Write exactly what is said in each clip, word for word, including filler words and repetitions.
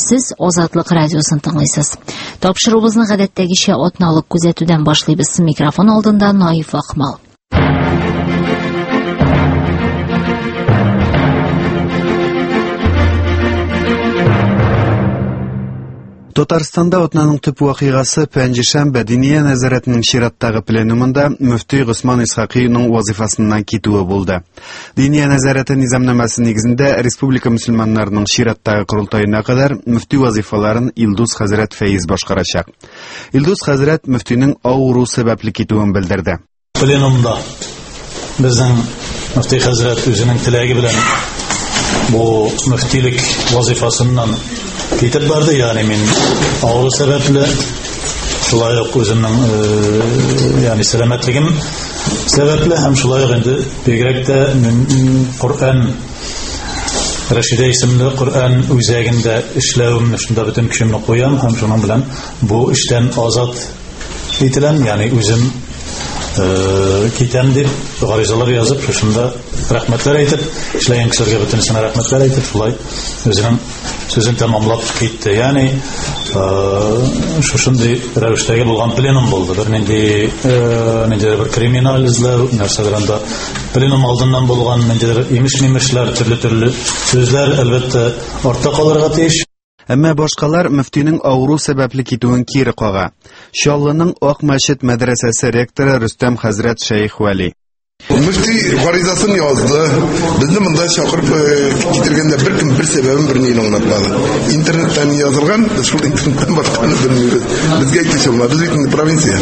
Сез Азатлык радиосын тыңлыйсыз. Тапшыруыбызны гадәттәгечә атналык күзәтүдән башлыйбыз. Микрофон алдында Наиф Акмал. Татарстанда атнаның төп вакыйгасы пәнҗешәмбе Диния нәзарәтенең чираттагы пленумында мөфти Госман Исхакыйның вазифасыннан китүе булды. Диния нәзарәте низамнамасы нигезендә республика мөселманнарының чираттагы курултаена кадәр мөфти вазифаларын Илдус хәзрәт Фәиз башкарачак. Илдус хәзрәт мөфтинең авыру сәбәпле китүен белдерде. Пленумда безнең мөфти хәзрәт үзенең теләге белән бу мөфтилек вазифасыннан китеп барды, ягъни мин авыру сәбәпле шулай ук үземнең ягъни сәламәтлегем сәбәпле һәм шулай ук инде бигрәк тә Коръән Рәшидә исемле Коръән үзәгендә эшләвемне шунда бөтен көчемне куям һәм шуның белән бу эштән азат ителәм, ягъни үзем китәм дип гаризалар язып, шунда рәхмәтләр әйтеп, эшләгән кешеләргә бөтенесенә рәхмәтләр әйтеп, шулай үзенең сүзен тәмамлап китте. Ягъни шушындый рәвештәге булган пленум булды. Бер нинди нинди бер криминаль эзләү нәрсәләр анда пленум алдыннан булган ниндидер имеш-мимешләр, төрле-төрле сүзләр әлбәттә артта калырга тиеш. Әмма башкалар мөфтинең авыру сәбәпле китүен кире кага. Чаллының Ак мәчет мәдрәсәсе ректоры Рөстәм хәзрәт Шәйх Вәли. Мөфти гаризасын язды. Безне монда чакырып китергәндә беркем бер сәбәбен берни аңлатмады. Интернеттан язылган, шул интернеттан башканы белмибез. Безгә әйтүче булмады. Без бит провинция.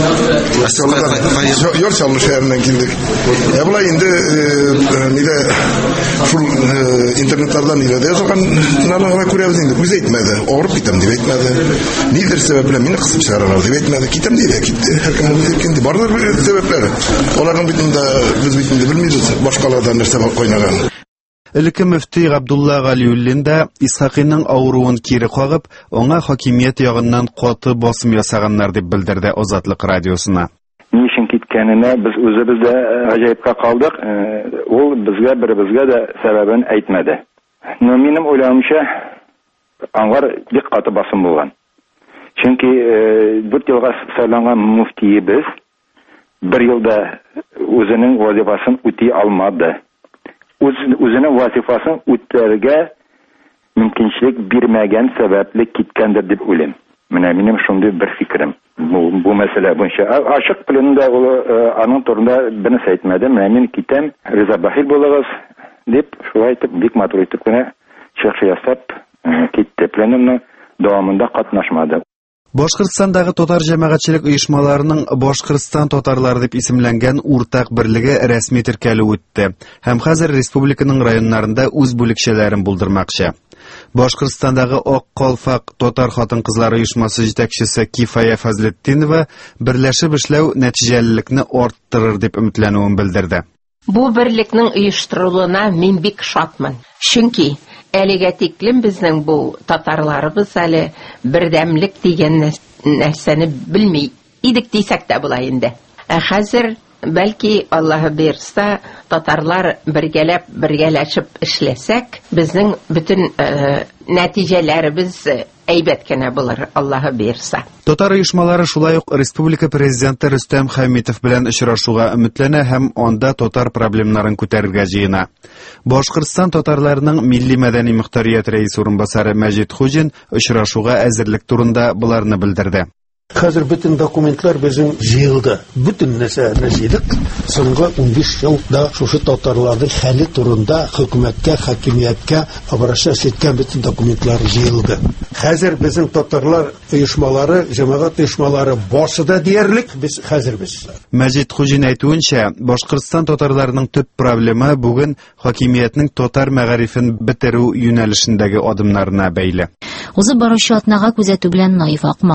Ассалам. Яр Чаллы шәһәреннән килдек. Ә булай инде нидә шул интернеттардан нидә язылган наларга күрәбез инде. Үзе әйтмәде. Авырып китәм дип әйтмәде. Нидер сәбәп белән мине кысып чыгаралар дип әйтмәде. Китәм дип китте. Һәркем үзе әйткән. Барлар сәбәпләре. Аларның битендә битендә белмибез, башкалардан нәрсә кайнаган. Элекке мөфти Габдулла Галиуллин да Исхакыйның авыруын кире кагып, аңа хакимият ягыннан каты басым ясаганнар дип белдерде Азатлык радиосына. Ни өчен киткәненә без үзебез дә гаҗәепкә калдык. Ул безгә беребезгә дә сәбәбен әйтмәде. Но минем уйлавымча, аңар бик каты басым булган. Чөнки дүрт елга сайланган мөфтиебез bir yılda özünün vazifasını üti almadı. Özünün vazifasını üterge mümkünçilik birmegen sebeple kitkendir dip ulim. Mine benim şunday bir fikrim. Bu, bu mesele bunca. Aşık planında anın torunda beni seyitmedim. Mine kitem Rıza Bahil bulağız dip şuraya etip bik matur etip çıkışı yasap kitti. Planının devamında katnaşmadı. Башкортстандагы татар җәмәгатьчелек оешмаларының Башкортстан татарлары дип исемләнгән уртак берлеге рәсми теркәлү үтте һәм хәзер республиканың районнарында үз бүлекчәләрен булдырмакчы. Башкортстандагы Ак Калфак татар хатын-кызлары оешмасы җитәкчесе Кифая Фазлетдинова берләшеп эшләү нәтиҗәлелекне арттырыр дип өметләнүен белдерде. Бу берлекнең оештырылуына мин бик шатмын. Чөнки әлегә тиклем безнең бу татарларыбыз әле бердәмлек дигән нәрсәне белми идек дисәк тә була инде. Ә хәзер бәлки Аллаһы бирсә татарлар бергәләп бергәләшеп эшләсәк, безнең бөтен нәтиҗәләребез әйбәт кенә булыр, Аллаһы бирсә. Татар оешмалары шулай ук республика президенты Рөстәм Хәмитов белән очрашуга өметләнә һәм анда татар проблемнарын күтәрергә җыена. Башкортстан татарларының милли мәдәни мөхтәрият рәисе урынбасары Мәҗит Хуҗин очрашуга әзерлек турында буларны белдерде. Хәзер бөтен документлар безнең җыелды. Бөтен нәрсәне җыйдык. Соңгы унбиш елда шушы татарларның хәле турында хөкүмәткә, хакимияткә обращаться иткән бөтен документлар җыелды. Хәзер безнең татарлар оешмалары, җәмәгать оешмалары башыда диярлек без хәзербез. Мәҗит Хуҗин әйтүенчә, Башкортстан татарларының төп проблема бүген хакимиятның татар мәгарифен бетерү юнәлешендәге адымнарына бәйле. Узып баручы атнага күзәтү белән Наиф Акмал